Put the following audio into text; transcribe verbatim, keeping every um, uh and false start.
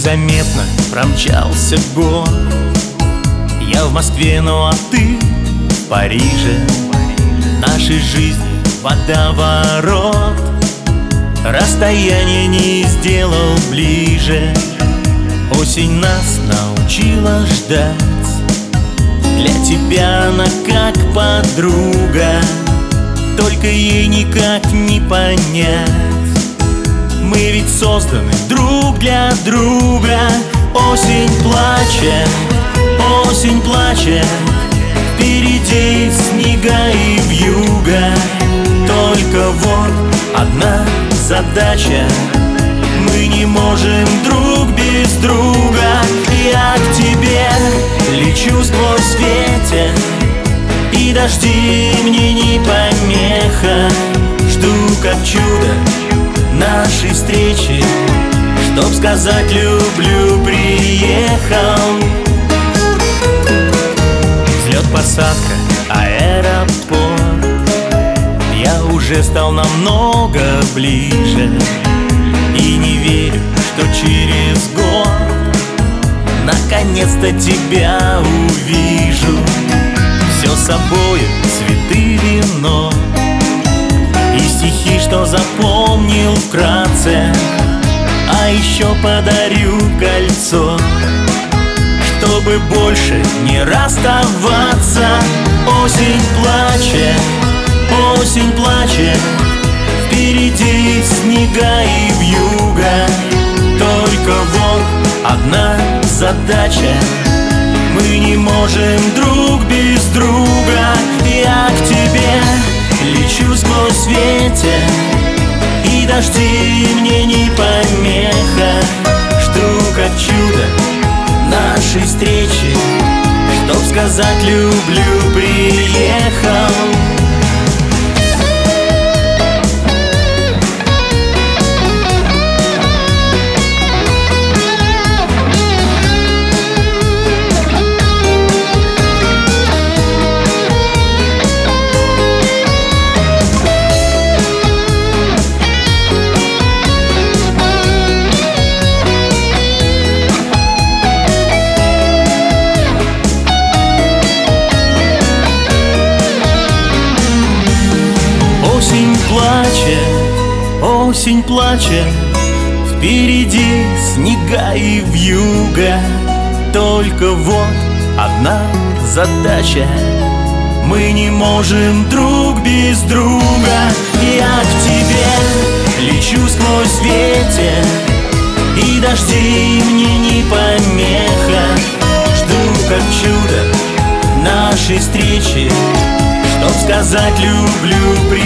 Незаметно промчался год. Я в Москве, ну а ты в Париже. Нашей жизни водоворот расстояние не сделал ближе. Осень нас научила ждать. Для тебя она как подруга, только ей никак не понять. Мы ведь созданы друг для друга. Осень плачет, осень плачет, впереди снега и вьюга. Только вот одна задача: мы не можем друг без друга. Я к тебе лечу сквозь ветер, и дожди мне не помеха. Жду как чудо нашей встречи, чтоб сказать люблю, приехал. Взлет, посадка, аэропорт. Я уже стал намного ближе и не верю, что через год наконец-то тебя увижу. Все с собой, цветы, вино и стихи, что запомнил вкратце. А еще подарю кольцо, чтобы больше не расставаться. Осень плачет, осень плачет, впереди снега и вьюга. Только вот одна задача: мы не можем друг без друга. Я к тебе лечу сквозь ветер, и дожди мне не помеха. Жду как чудо нашей встречи, чтоб сказать люблю, приехал. Осень плачет, осень плачет, впереди снега и вьюга. Только вот одна задача: мы не можем друг без друга. Я к тебе лечу сквозь ветер, и дожди мне не помеха. Жду как чудо нашей встречи, чтоб сказать люблю, приехал.